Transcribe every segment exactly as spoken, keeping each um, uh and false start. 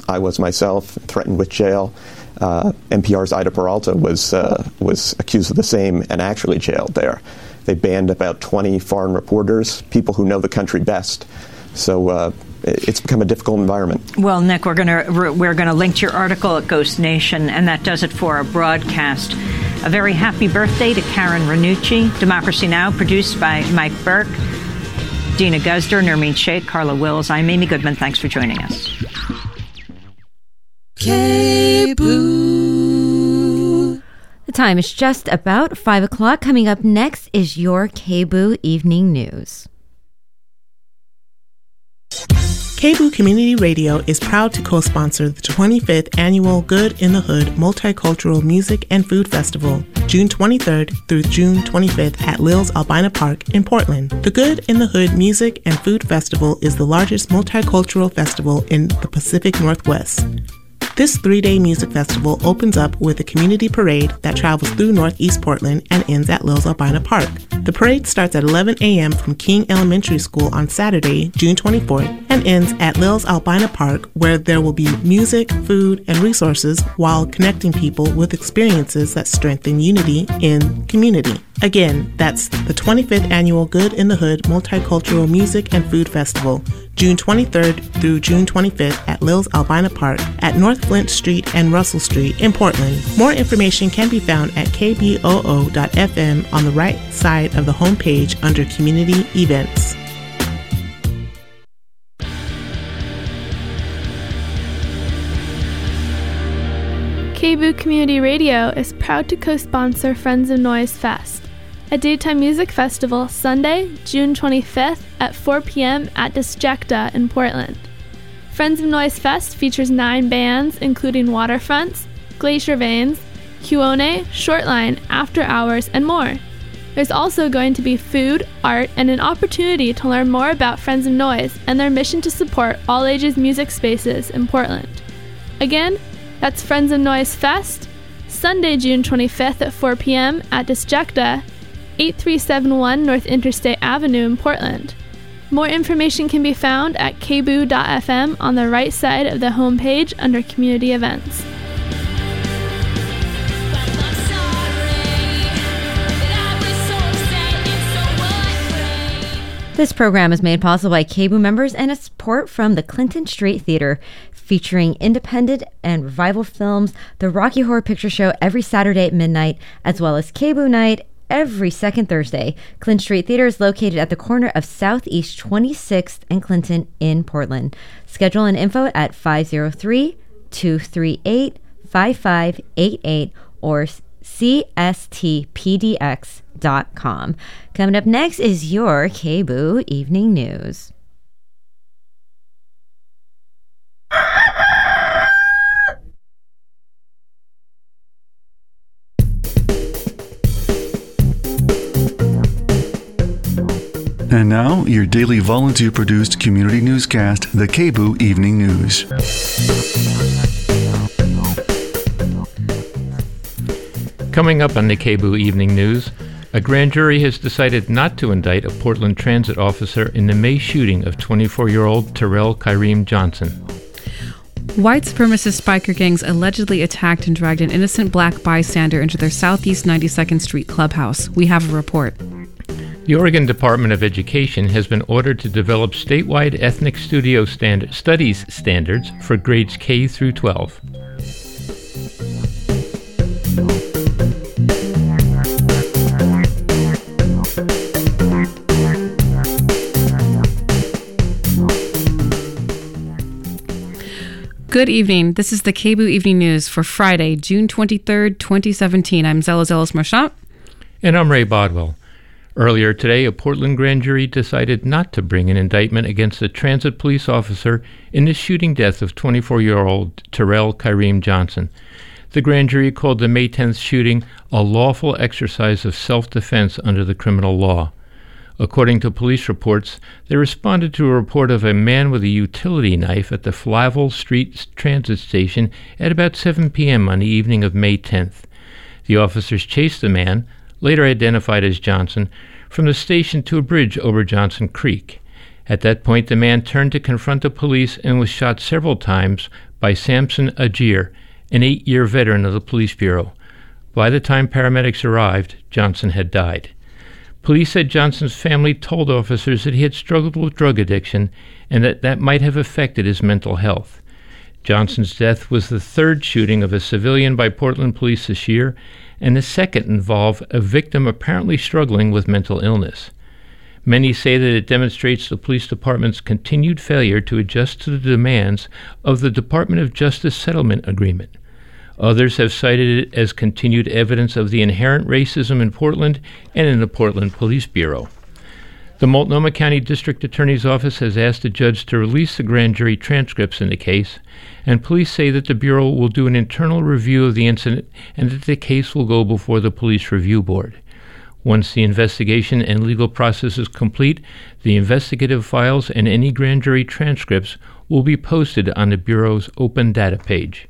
I was myself, threatened with jail. Uh, N P R's Ida Peralta was uh, was accused of the same and actually jailed there. They banned about twenty foreign reporters, people who know the country best. So uh, it's become a difficult environment. Well, Nick, we're going to we're going to link to your article at Ghost Nation, and that does it for our broadcast. A very happy birthday to Karen Ranucci. Democracy Now! Produced by Mike Burke, Dina Guzder, Nermeen Sheikh, Carla Wills. I'm Amy Goodman. Thanks for joining us. K-Boo. The time is just about five o'clock. Coming up next is your K-Boo Evening News. K-Boo Community Radio is proud to co-sponsor the twenty-fifth Annual Good in the Hood Multicultural Music and Food Festival, June twenty-third through June twenty-fifth at Lil's Albina Park in Portland. The Good in the Hood Music and Food Festival is the largest multicultural festival in the Pacific Northwest. This three-day music festival opens up with a community parade that travels through Northeast Portland and ends at Lil's Albina Park. The parade starts at eleven a.m. from King Elementary School on Saturday, June twenty-fourth, and ends at Lil's Albina Park, where there will be music, food, and resources while connecting people with experiences that strengthen unity in community. Again, that's the twenty-fifth Annual Good in the Hood Multicultural Music and Food Festival, June twenty-third through June twenty-fifth at Lil's Albina Park at North Flint Street and Russell Street in Portland. More information can be found at k b o o dot f m on the right side of the homepage under Community Events. K-Boo Community Radio is proud to co-sponsor Friends of Noise Fest, a daytime music festival Sunday, June twenty-fifth at four p.m. at Disjecta in Portland. Friends of Noise Fest features nine bands including Waterfronts, Glacier Veins, Kuone, Shortline, After Hours, and more. There's also going to be food, art, and an opportunity to learn more about Friends of Noise and their mission to support all ages music spaces in Portland. Again, that's Friends of Noise Fest, Sunday, June twenty-fifth at four p.m. at Disjecta, eighty-three seventy-one North Interstate Avenue in Portland. More information can be found at k boo dot f m on the right side of the homepage under Community Events. This program is made possible by K-Boo members and a support from the Clinton Street Theater, featuring independent and revival films, the Rocky Horror Picture Show every Saturday at midnight, as well as K-Boo Night every second Thursday. Clinton Street Theater is located at the corner of Southeast twenty-sixth and Clinton in Portland. Schedule and info at five oh three, two three eight, five five eight eight or c s t p d x dot com. Coming up next is your K-Boo Evening News. And now, your daily volunteer-produced community newscast, the K-Boo Evening News. Coming up on the K-Boo Evening News, a grand jury has decided not to indict a Portland transit officer in the May shooting of twenty-four-year-old Terrell Kyreem Johnson. White supremacist biker gangs allegedly attacked and dragged an innocent black bystander into their Southeast ninety-second Street clubhouse. We have a report. The Oregon Department of Education has been ordered to develop statewide ethnic studio standard, studies standards for grades K through twelve. Good evening. This is the K-Boo Evening News for Friday, June twenty-third, twenty seventeen. I'm Zella Zellis Marchant. And I'm Ray Bodwell. Earlier today, a Portland grand jury decided not to bring an indictment against a transit police officer in the shooting death of twenty-four-year-old Terrell Kyreem Johnson. The grand jury called the May tenth shooting a lawful exercise of self-defense under the criminal law. According to police reports, they responded to a report of a man with a utility knife at the Flavel Street transit station at about seven p.m. on the evening of May tenth. The officers chased the man, later identified as Johnson, from the station to a bridge over Johnson Creek. At that point, the man turned to confront the police and was shot several times by Samson Agir, an eight-year veteran of the police bureau. By the time paramedics arrived, Johnson had died. Police said Johnson's family told officers that he had struggled with drug addiction and that that might have affected his mental health. Johnson's death was the third shooting of a civilian by Portland police this year, and the second involved a victim apparently struggling with mental illness. Many say that it demonstrates the police department's continued failure to adjust to the demands of the Department of Justice settlement agreement. Others have cited it as continued evidence of the inherent racism in Portland and in the Portland Police Bureau. The Multnomah County District Attorney's Office has asked the judge to release the grand jury transcripts in the case, and police say that the Bureau will do an internal review of the incident and that the case will go before the Police Review Board. Once the investigation and legal process is complete, the investigative files and any grand jury transcripts will be posted on the Bureau's open data page.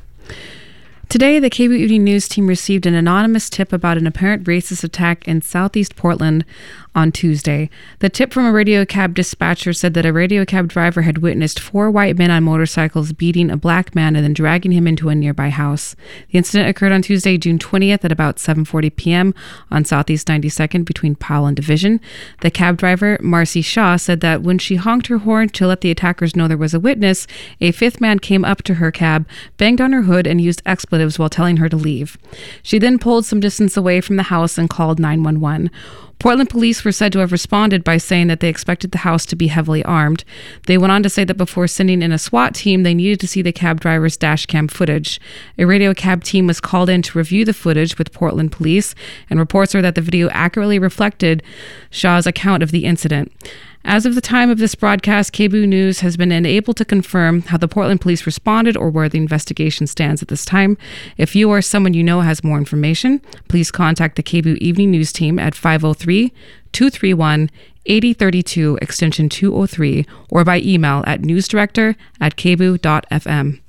Today, the K B O Evening News team received an anonymous tip about an apparent racist attack in southeast Portland on Tuesday. The tip from a radio cab dispatcher said that a radio cab driver had witnessed four white men on motorcycles beating a black man and then dragging him into a nearby house. The incident occurred on Tuesday, June twentieth at about seven forty p.m. on Southeast ninety-second between Powell and Division. The cab driver, Marcy Shaw, said that when she honked her horn to let the attackers know there was a witness, a fifth man came up to her cab, banged on her hood, and used expletives while telling her to leave. She then pulled some distance away from the house and called nine one one. Portland police were said to have responded by saying that they expected the house to be heavily armed. They went on to say that before sending in a SWAT team, they needed to see the cab driver's dash cam footage. A radio cab team was called in to review the footage with Portland police, and reports are that the video accurately reflected Shaw's account of the incident. As of the time of this broadcast, K B O News has been unable to confirm how the Portland police responded or where the investigation stands at this time. If you or someone you know has more information, please contact the K B O Evening News team at five oh three, two three one, eight oh three two, extension two oh three, or by email at newsdirector at k b o dot f m.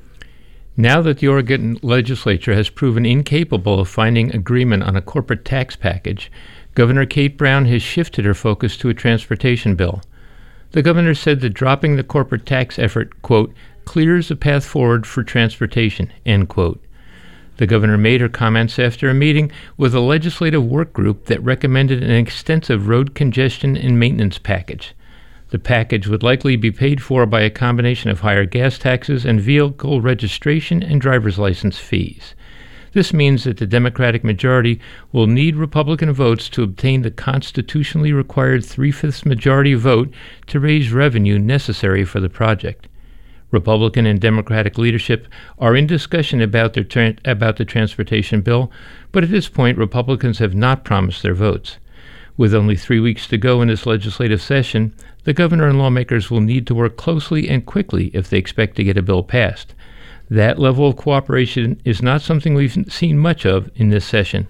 Now that the Oregon legislature has proven incapable of finding agreement on a corporate tax package, Governor Kate Brown has shifted her focus to a transportation bill. The governor said that dropping the corporate tax effort, quote, clears a path forward for transportation, end quote. The governor made her comments after a meeting with a legislative work group that recommended an extensive road congestion and maintenance package. The package would likely be paid for by a combination of higher gas taxes and vehicle registration and driver's license fees. This means that the Democratic majority will need Republican votes to obtain the constitutionally required three-fifths majority vote to raise revenue necessary for the project. Republican and Democratic leadership are in discussion about, their tra- about the transportation bill, but at this point, Republicans have not promised their votes. With only three weeks to go in this legislative session, the governor and lawmakers will need to work closely and quickly if they expect to get a bill passed. That level of cooperation is not something we've seen much of in this session.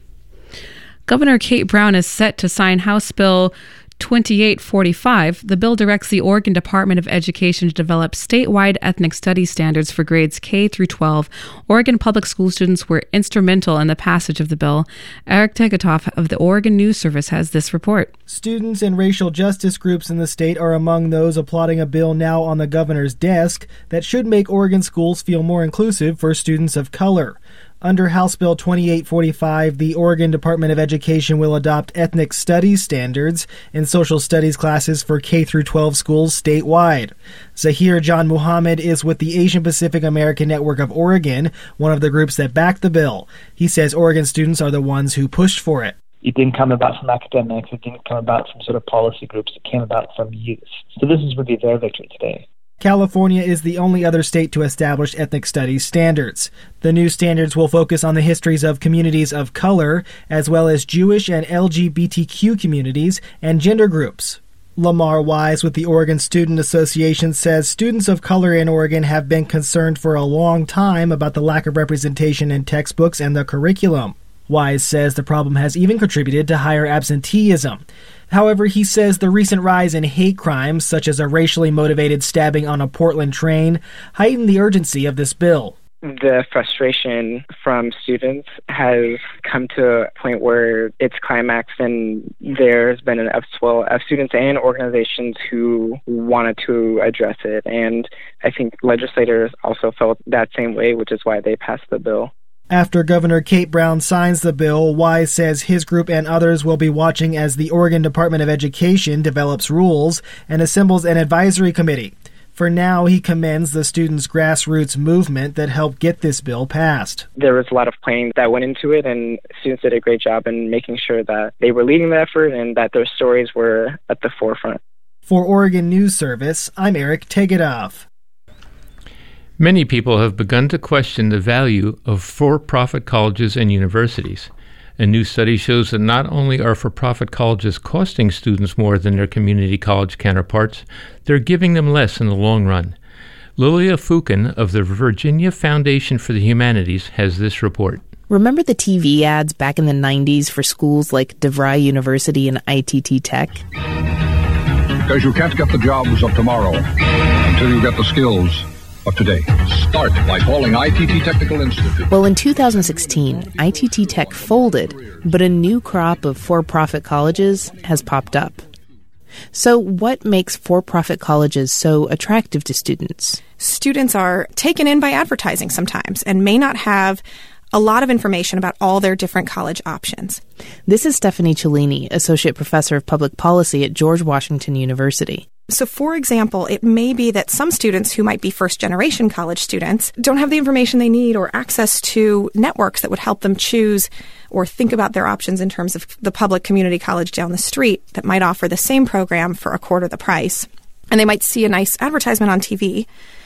Governor Kate Brown is set to sign House Bill twenty-eight forty-five. The bill directs the Oregon Department of Education to develop statewide ethnic studies standards for grades K through twelve. Oregon public school students were instrumental in the passage of the bill. Eric Tegetoff of the Oregon News Service has this report. Students and racial justice groups in the state are among those applauding a bill now on the governor's desk that should make Oregon schools feel more inclusive for students of color. Under House Bill twenty-eight forty-five, the Oregon Department of Education will adopt ethnic studies standards in social studies classes for K through twelve schools statewide. Zahir John Muhammad is with the Asian Pacific American Network of Oregon, one of the groups that backed the bill. He says Oregon students are the ones who pushed for it. It didn't come about from academics. It didn't come about from sort of policy groups. It came about from youth. So this is really their victory today. California is the only other state to establish ethnic studies standards. The new standards will focus on the histories of communities of color, as well as Jewish and L G B T Q communities and gender groups. Lamar Wise with the Oregon Student Association says students of color in Oregon have been concerned for a long time about the lack of representation in textbooks and the curriculum. Wise says the problem has even contributed to higher absenteeism. However, he says the recent rise in hate crimes, such as a racially motivated stabbing on a Portland train, heightened the urgency of this bill. the frustration from students has come to a point where it's climaxed, and there's been an upswell of students and organizations who wanted to address it. And I think legislators also felt that same way, which is why they passed the bill. After Governor Kate Brown signs the bill, Wise says his group and others will be watching as the Oregon Department of Education develops rules and assembles an advisory committee. For now, he commends the students' grassroots movement that helped get this bill passed. There was a lot of planning that went into it, and students did a great job in making sure that they were leading the effort and that their stories were at the forefront. For Oregon News Service, I'm Eric Tegedoff. Many people have begun to question the value of for-profit colleges and universities. A new study shows that not only are for-profit colleges costing students more than their community college counterparts, they're giving them less in the long run. Lilia Fukin of the Virginia Foundation for the Humanities has this report. Remember the T V ads back in the nineties for schools like DeVry University and I T T Tech? Because you can't get the jobs of tomorrow until you get the skills of today. Start by calling I T T Technical Institute. Well, in two thousand sixteen, I T T Tech folded, but a new crop of for-profit colleges has popped up. So what makes for-profit colleges so attractive to students? Students are taken in by advertising sometimes and may not have a lot of information about all their different college options. This is Stephanie Cellini, Associate Professor of Public Policy at George Washington University. So, for example, it may be that some students who might be first-generation college students don't have the information they need or access to networks that would help them choose or think about their options in terms of the public community college down the street that might offer the same program for a quarter the price. And they might see a nice advertisement on T V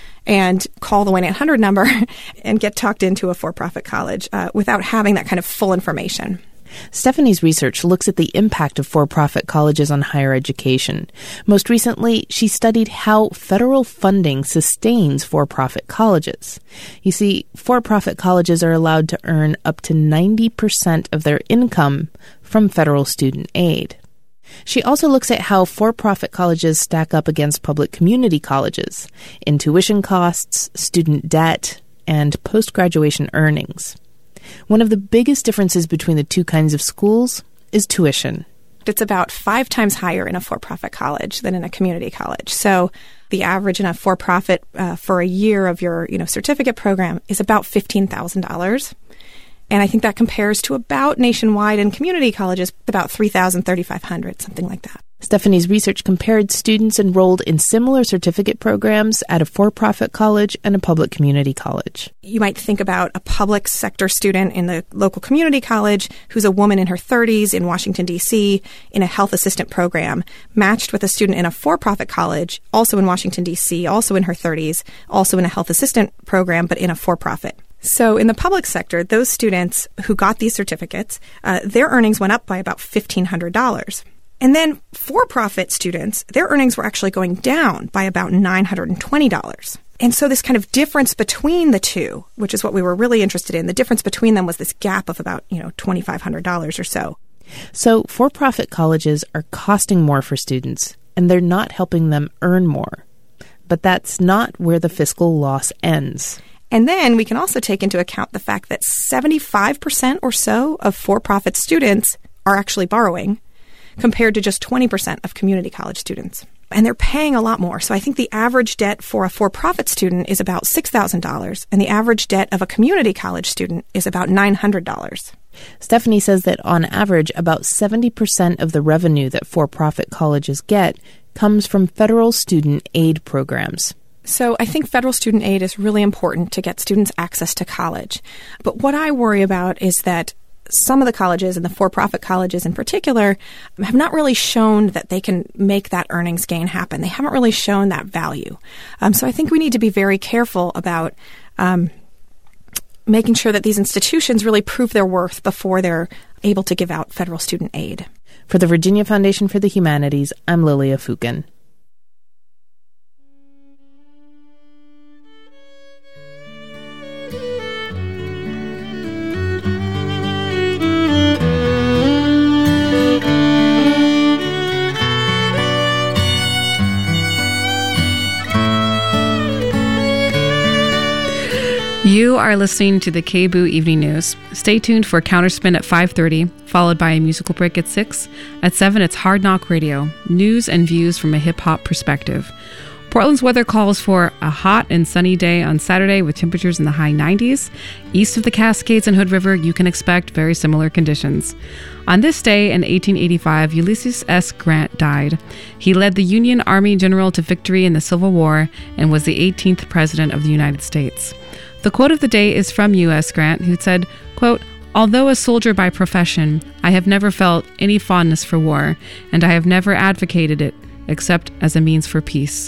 and call the one eight hundred number and get talked into a for-profit college uh, without having that kind of full information. Stephanie's research looks at the impact of for-profit colleges on higher education. Most recently, she studied how federal funding sustains for-profit colleges. You see, for-profit colleges are allowed to earn up to ninety percent of their income from federal student aid. She also looks at how for-profit colleges stack up against public community colleges in tuition costs, student debt, and post-graduation earnings. One of the biggest differences between the two kinds of schools is tuition. It's about five times higher in a for-profit college than in a community college. So the average in a for-profit uh, for a year of your you know certificate program is about fifteen thousand dollars. And I think that compares to about nationwide in community colleges, about three thousand dollars, thirty-five hundred dollars, something like that. Stephanie's research compared students enrolled in similar certificate programs at a for-profit college and a public community college. You might think about a public sector student in the local community college who's a woman in her thirties in Washington, D C, in a health assistant program, matched with a student in a for-profit college, also in Washington, D C, also in her thirties, also in a health assistant program, but in a for-profit. So in the public sector, those students who got these certificates, uh, their earnings went up by about fifteen hundred dollars. And then for-profit students, their earnings were actually going down by about nine hundred twenty dollars. And so this kind of difference between the two, which is what we were really interested in, the difference between them was this gap of about, you know, twenty-five hundred dollars or so. So for-profit colleges are costing more for students, and they're not helping them earn more. But that's not where the fiscal loss ends. And then we can also take into account the fact that seventy-five percent or so of for-profit students are actually borrowing, compared to just twenty percent of community college students. And they're paying a lot more. So I think the average debt for a for-profit student is about six thousand dollars, and the average debt of a community college student is about nine hundred dollars. Stephanie says that on average, about seventy percent of the revenue that for-profit colleges get comes from federal student aid programs. So I think federal student aid is really important to get students access to college. But what I worry about is that some of the colleges, and the for-profit colleges in particular, have not really shown that they can make that earnings gain happen. They haven't really shown that value. Um, so I think we need to be very careful about um, making sure that these institutions really prove their worth before they're able to give out federal student aid. For the Virginia Foundation for the Humanities, I'm Lilia Fukin. You are listening to the K B O O Evening News. Stay tuned for Counterspin at five thirty, followed by a musical break at six. At seven, it's Hard Knock Radio, news and views from a hip-hop perspective. Portland's weather calls for a hot and sunny day on Saturday with temperatures in the high nineties. East of the Cascades and Hood River, you can expect very similar conditions. On this day in eighteen eighty-five, Ulysses S. Grant died. He led the Union Army general to victory in the Civil War and was the eighteenth president of the United States. The quote of the day is from U S Grant, who said, quote, "Although a soldier by profession, I have never felt any fondness for war, and I have never advocated it except as a means for peace."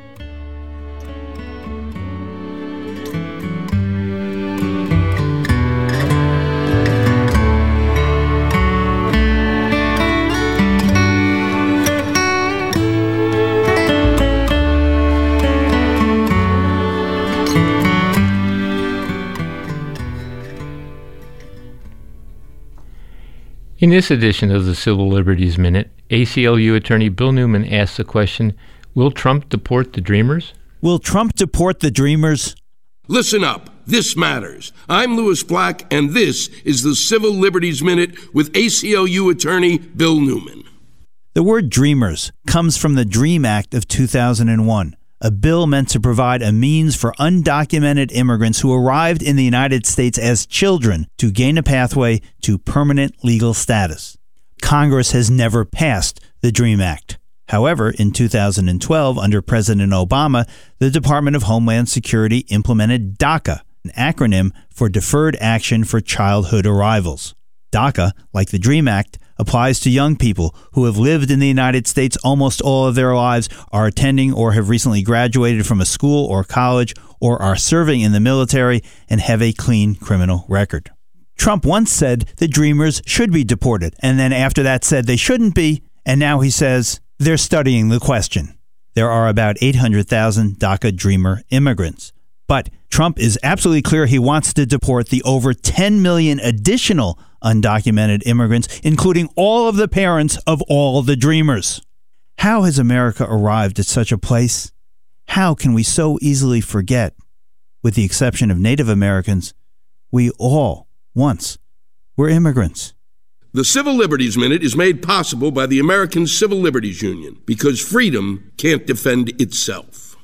In this edition of the Civil Liberties Minute, A C L U attorney Bill Newman asks the question, will Trump deport the Dreamers? Will Trump deport the Dreamers? Listen up. This matters. I'm Louis Black, and this is the Civil Liberties Minute with A C L U attorney Bill Newman. The word Dreamers comes from the DREAM Act of two thousand one, a bill meant to provide a means for undocumented immigrants who arrived in the United States as children to gain a pathway to permanent legal status. Congress has never passed the DREAM Act. However, in two thousand twelve, under President Obama, the Department of Homeland Security implemented DACA, an acronym for Deferred Action for Childhood Arrivals. DACA, like the DREAM Act, applies to young people who have lived in the United States almost all of their lives, are attending or have recently graduated from a school or college, or are serving in the military and have a clean criminal record. Trump once said the Dreamers should be deported, and then after that said they shouldn't be, and now he says they're studying the question. There are about eight hundred thousand DACA Dreamer immigrants. But Trump is absolutely clear he wants to deport the over ten million additional undocumented immigrants, including all of the parents of all the Dreamers. How has America arrived at such a place? How can we so easily forget? With the exception of Native Americans, we all, once, were immigrants. The Civil Liberties Minute is made possible by the American Civil Liberties Union because freedom can't defend itself.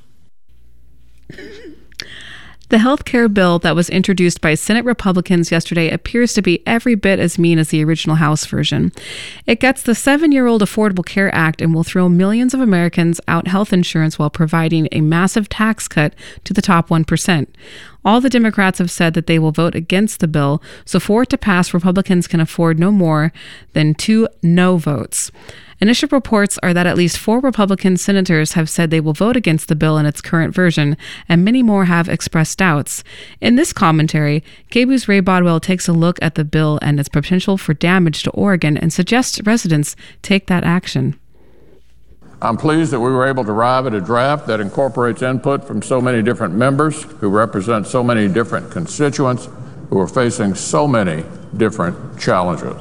The health care bill that was introduced by Senate Republicans yesterday appears to be every bit as mean as the original House version. It gets the seven-year-old Affordable Care Act and will throw millions of Americans out health insurance while providing a massive tax cut to the top one percent. All the Democrats have said that they will vote against the bill, so for it to pass, Republicans can afford no more than two no votes. Initial reports are that at least four Republican senators have said they will vote against the bill in its current version, and many more have expressed doubts. In this commentary, K B O O's Ray Bodwell takes a look at the bill and its potential for damage to Oregon and suggests residents take that action. I'm pleased that we were able to arrive at a draft that incorporates input from so many different members who represent so many different constituents who are facing so many different challenges.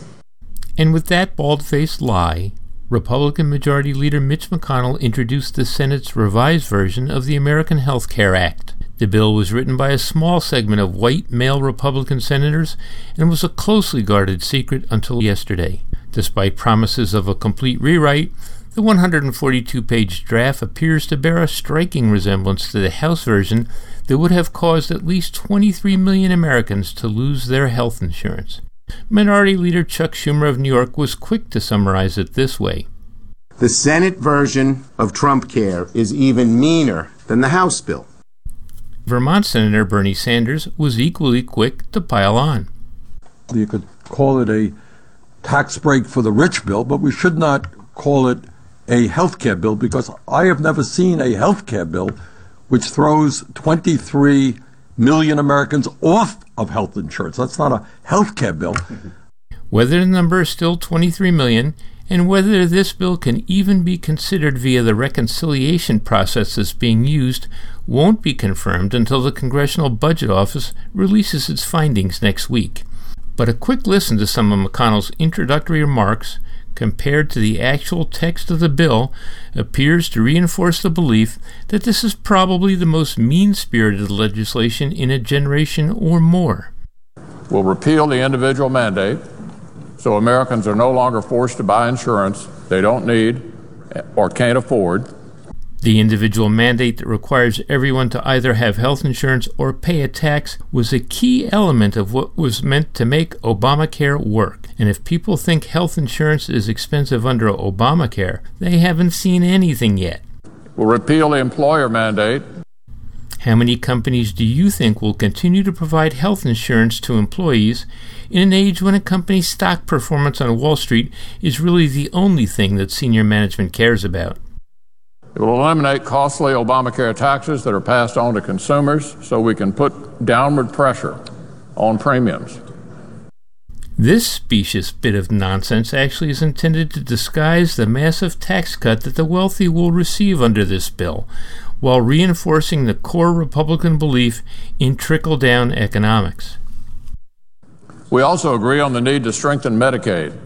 And with that bald-faced lie, Republican Majority Leader Mitch McConnell introduced the Senate's revised version of the American Health Care Act. The bill was written by a small segment of white male Republican senators and was a closely guarded secret until yesterday. Despite promises of a complete rewrite, the one hundred forty-two page draft appears to bear a striking resemblance to the House version that would have caused at least twenty-three million Americans to lose their health insurance. Minority Leader Chuck Schumer of New York was quick to summarize it this way. The Senate version of Trump Care is even meaner than the House bill. Vermont Senator Bernie Sanders was equally quick to pile on. You could call it a tax break for the rich bill, but we should not call it a health care bill, because I have never seen a health care bill which throws twenty-three million Americans off of health insurance. That's not a health care bill. Whether the number is still twenty-three million, and whether this bill can even be considered via the reconciliation process that's being used, won't be confirmed until the Congressional Budget Office releases its findings next week. But a quick listen to some of McConnell's introductory remarks compared to the actual text of the bill appears to reinforce the belief that this is probably the most mean-spirited legislation in a generation or more. We'll repeal the individual mandate so Americans are no longer forced to buy insurance they don't need or can't afford. The individual mandate that requires everyone to either have health insurance or pay a tax was a key element of what was meant to make Obamacare work. And if people think health insurance is expensive under Obamacare, they haven't seen anything yet. We'll repeal the employer mandate. How many companies do you think will continue to provide health insurance to employees in an age when a company's stock performance on Wall Street is really the only thing that senior management cares about? It will eliminate costly Obamacare taxes that are passed on to consumers so we can put downward pressure on premiums. This specious bit of nonsense actually is intended to disguise the massive tax cut that the wealthy will receive under this bill, while reinforcing the core Republican belief in trickle-down economics. We also agree on the need to strengthen Medicaid.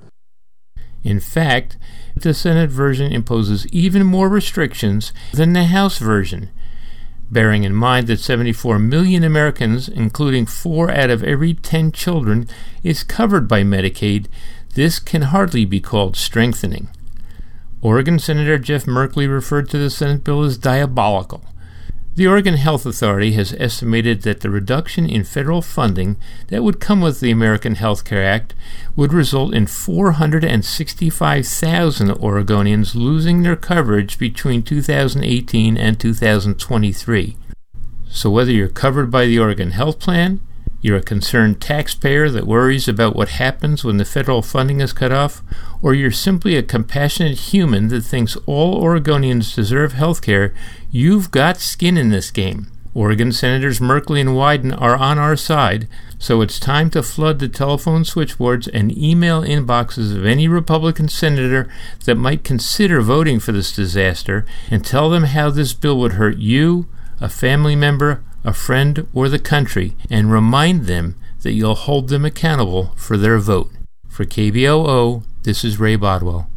In fact, the Senate version imposes even more restrictions than the House version. Bearing in mind that seventy-four million Americans, including four out of every ten children, is covered by Medicaid, this can hardly be called strengthening. Oregon Senator Jeff Merkley referred to the Senate bill as diabolical. The Oregon Health Authority has estimated that the reduction in federal funding that would come with the American Health Care Act would result in four hundred sixty-five thousand Oregonians losing their coverage between two thousand eighteen and two thousand twenty-three. So whether you're covered by the Oregon Health Plan, you're a concerned taxpayer that worries about what happens when the federal funding is cut off, or you're simply a compassionate human that thinks all Oregonians deserve health care, you've got skin in this game. Oregon Senators Merkley and Wyden are on our side, so it's time to flood the telephone switchboards and email inboxes of any Republican senator that might consider voting for this disaster and tell them how this bill would hurt you, a family member, a friend, or the country, and remind them that you'll hold them accountable for their vote. For K B O O, this is Ray Bodwell.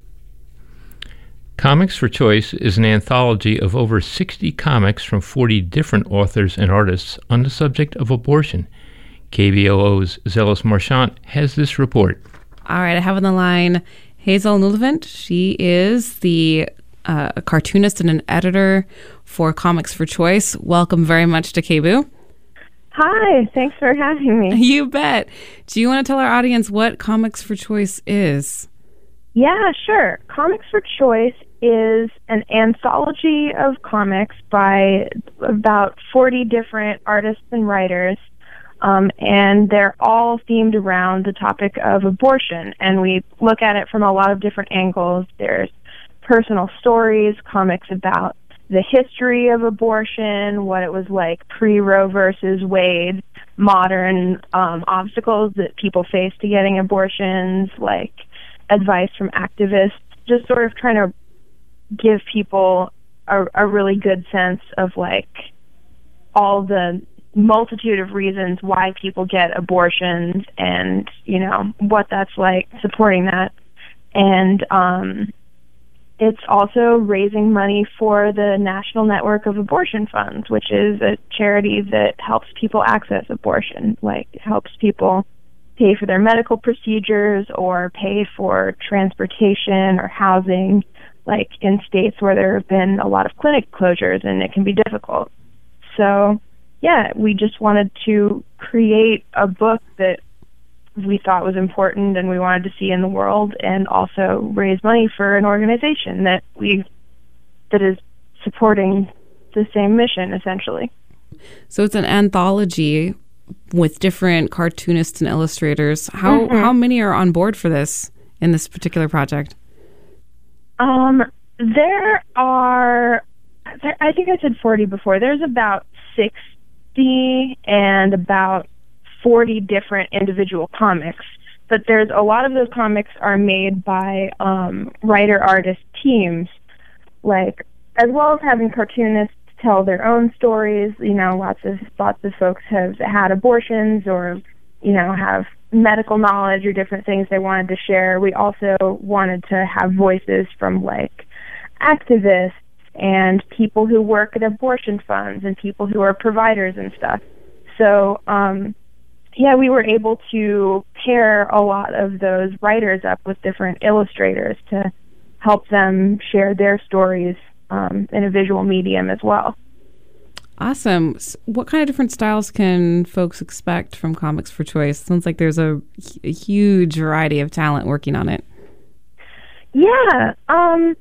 Comics for Choice is an anthology of over sixty comics from forty different authors and artists on the subject of abortion. K B O O's Zealous Marchant has this report. All right, I have on the line Hazel Nulevant. She is the uh, a cartoonist and an editor for Comics for Choice. Welcome very much to K B O O. Hi, thanks for having me. You bet. Do you want to tell our audience what Comics for Choice is? Yeah, sure. Comics for Choice is an anthology of comics by about forty different artists and writers, um, and they're all themed around the topic of abortion, and we look at it from a lot of different angles. There's personal stories, comics about the history of abortion, what it was like pre-Roe versus Wade, modern um, obstacles that people face to getting abortions, like advice from activists, just sort of trying to give people a, a really good sense of like all the multitude of reasons why people get abortions and, you know, what that's like, supporting that. And um, it's also raising money for the National Network of Abortion Funds, which is a charity that helps people access abortion, like helps people pay for their medical procedures or pay for transportation or housing, like in states where there have been a lot of clinic closures and it can be difficult. So, yeah, we just wanted to create a book that we thought was important and we wanted to see in the world, and also raise money for an organization that we that is supporting the same mission, essentially. So it's an anthology with different cartoonists and illustrators. How mm-hmm. how many are on board for this in this particular project? Um, there are, there, I think I said forty before. There's about sixty and about forty different individual comics, but there's a lot of those comics are made by um, writer-artist teams, like, as well as having cartoonists tell their own stories. You know, lots of lots of folks have had abortions or, you know, have medical knowledge or different things they wanted to share. We also wanted to have voices from like activists and people who work at abortion funds and people who are providers and stuff. So, um, yeah, we were able to pair a lot of those writers up with different illustrators to help them share their stories um, in a visual medium as well. Awesome. What kind of different styles can folks expect from Comics for Choice? Sounds like there's a, a huge variety of talent working on it. Yeah. Um,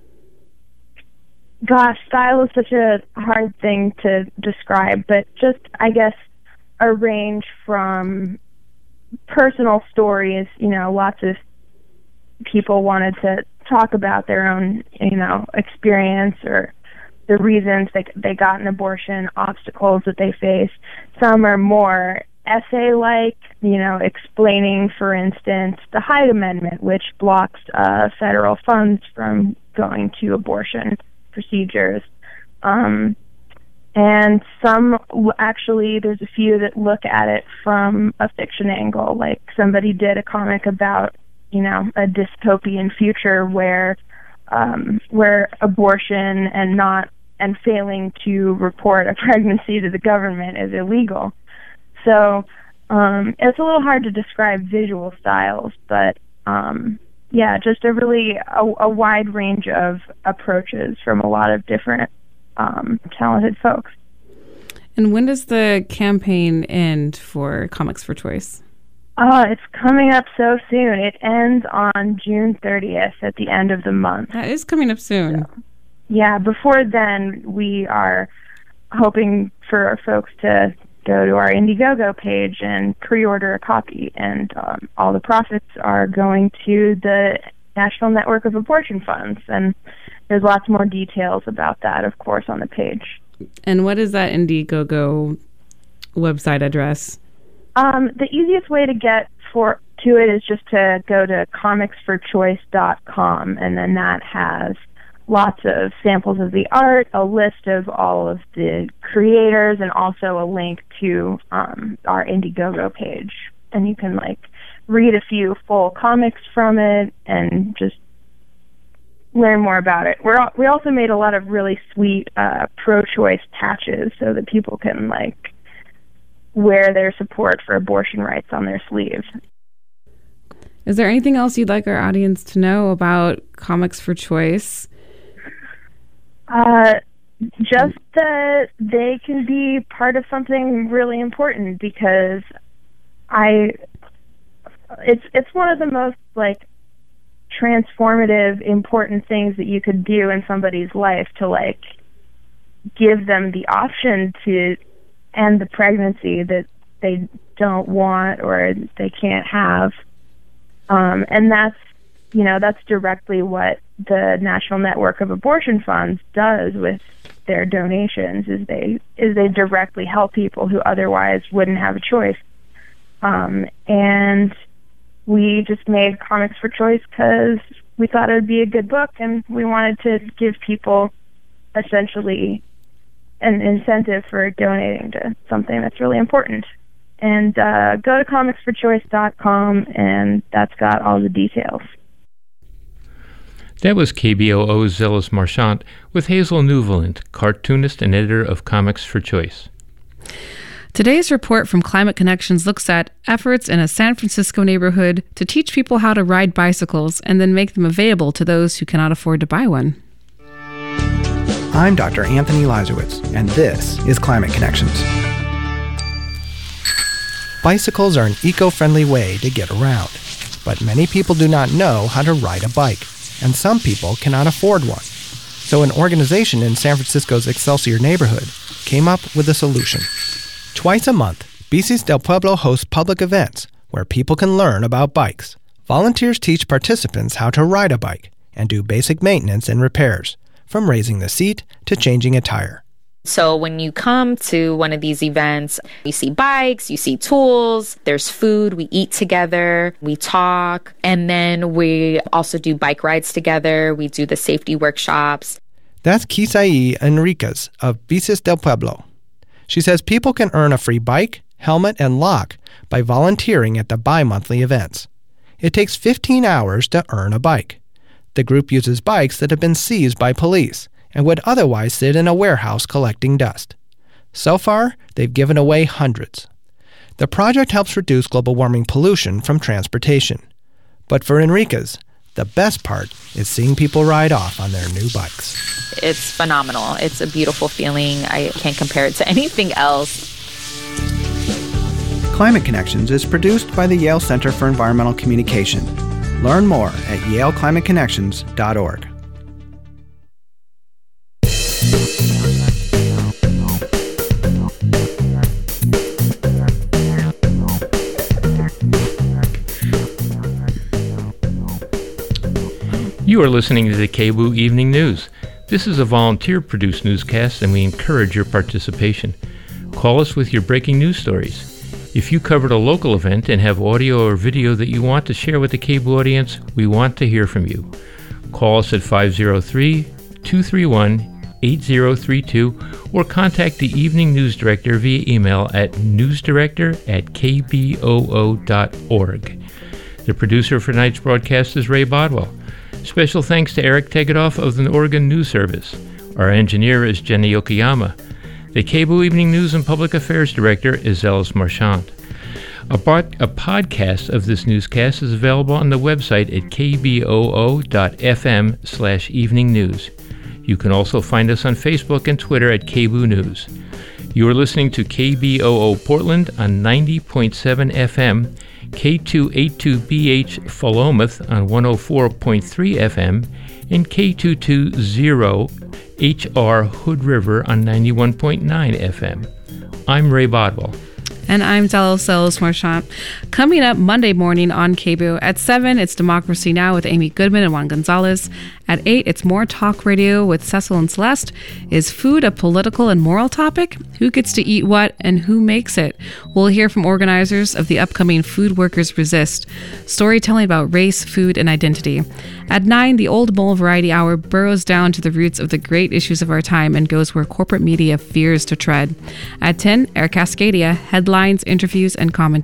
gosh, style is such a hard thing to describe, but just, I guess, a range from personal stories. You know, lots of people wanted to talk about their own, you know, experience or the reasons they they got an abortion, obstacles that they face. Some are more essay-like, you know, explaining, for instance, the Hyde Amendment, which blocks uh, federal funds from going to abortion procedures. Um, and some, actually, there's a few that look at it from a fiction angle. Like somebody did a comic about, you know, a dystopian future where um, where abortion and not and failing to report a pregnancy to the government is illegal. So um, it's a little hard to describe visual styles, but um, yeah, just a really a, a wide range of approaches from a lot of different um, talented folks. And when does the campaign end for Comics for Choice? Oh, it's coming up so soon. It ends on June thirtieth at the end of the month. That is coming up soon. So, yeah, before then, we are hoping for our folks to go to our Indiegogo page and pre-order a copy, and um, all the profits are going to the National Network of Abortion Funds, and there's lots more details about that, of course, on the page. And what is that Indiegogo website address? Um, the easiest way to get for to it is just to go to comics for choice dot com, and then that has lots of samples of the art, a list of all of the creators, and also a link to um, our Indiegogo page. And you can like read a few full comics from it and just learn more about it. We're we also made a lot of really sweet uh, pro-choice patches so that people can like wear their support for abortion rights on their sleeves. Is there anything else you'd like our audience to know about Comics for Choice? Uh, just that they can be part of something really important, because I, it's it's one of the most like transformative, important things that you could do in somebody's life, to like give them the option to end the pregnancy that they don't want or they can't have. Um, and that's, you know, that's directly what the National Network of Abortion Funds does with their donations, is they is they directly help people who otherwise wouldn't have a choice. Um, and we just made Comics for Choice because we thought it would be a good book, and we wanted to give people essentially an incentive for donating to something that's really important. And uh, go to comics for choice dot com, and that's got all the details. That was K B O O's Zealous Marchant with Hazel Newvalant, cartoonist and editor of Comics for Choice. Today's report from Climate Connections looks at efforts in a San Francisco neighborhood to teach people how to ride bicycles and then make them available to those who cannot afford to buy one. I'm Doctor Anthony Lazarowitz, and this is Climate Connections. Bicycles are an eco-friendly way to get around, but many people do not know how to ride a bike, and some people cannot afford one. So an organization in San Francisco's Excelsior neighborhood came up with a solution. Twice a month, Bicis del Pueblo hosts public events where people can learn about bikes. Volunteers teach participants how to ride a bike and do basic maintenance and repairs, from raising the seat to changing a tire. So when you come to one of these events, you see bikes, you see tools, there's food, we eat together, we talk, and then we also do bike rides together, we do the safety workshops. That's Kisai Enriquez of Bicis del Pueblo. She says people can earn a free bike, helmet, and lock by volunteering at the bi-monthly events. It takes fifteen hours to earn a bike. The group uses bikes that have been seized by police and would otherwise sit in a warehouse collecting dust. So far, they've given away hundreds. The project helps reduce global warming pollution from transportation. But for Enriquez, the best part is seeing people ride off on their new bikes. It's phenomenal. It's a beautiful feeling. I can't compare it to anything else. Climate Connections is produced by the Yale Center for Environmental Communication. Learn more at yale climate connections dot org. You are listening to the K B O O Evening News. This is a volunteer-produced newscast, and we encourage your participation. Call us with your breaking news stories. If you covered a local event and have audio or video that you want to share with the K B O O audience, we want to hear from you. Call us at five oh three, two three one, eight oh three two or contact the Evening News Director via email at newsdirector at k b o o dot org. The producer for tonight's broadcast is Ray Bodwell. Special thanks to Eric Tegedoff of the Oregon News Service. Our engineer is Jenny Okayama. The K B O O Evening News and Public Affairs Director is Zelis Marchand. A, bod- a podcast of this newscast is available on the website at k b o o dot f m slash evening news. You can also find us on Facebook and Twitter at K B O O News. You are listening to K B O O Portland on ninety point seven F M, K two eighty-two B H Philomath on one oh four point three F M, and K two twenty H R Hood River on ninety-one point nine F M. I'm Ray Bodwell. And I'm Zelis Marchand. Coming up Monday morning on K B O O at seven, it's Democracy Now! With Amy Goodman and Juan Gonzalez. At eight, it's more talk radio with Cecil and Celeste. Is food a political and moral topic? Who gets to eat what and who makes it? We'll hear from organizers of the upcoming Food Workers Resist, storytelling about race, food, and identity. At nine, the Old Mole Variety Hour burrows down to the roots of the great issues of our time and goes where corporate media fears to tread. At ten, Air Cascadia, headlines, interviews, and commentary.